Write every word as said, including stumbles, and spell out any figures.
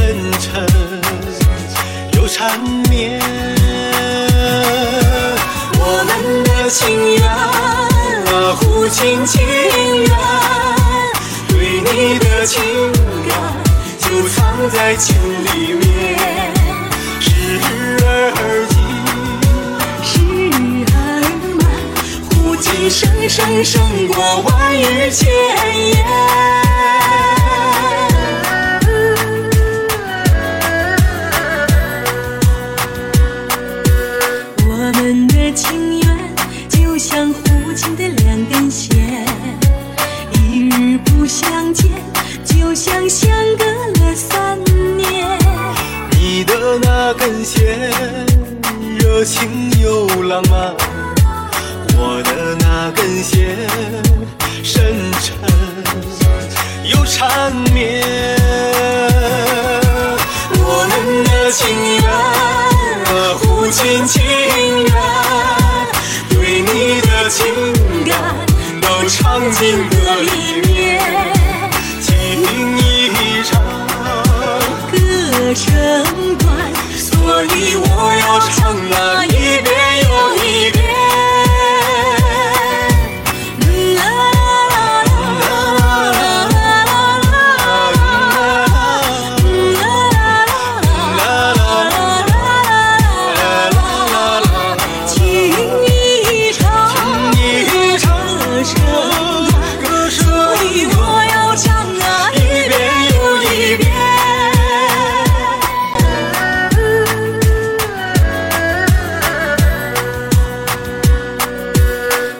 沉又缠绵。我们的情缘啊，互情情缘，对你的情感就藏在情里面。时而急， 时而慢， 互今生生胜过万语千言。 我们的情缘就像互情的两根线，一日不相见，就像相隔了三年。 你的那根线热情又浪漫，我的那根线深沉又缠绵。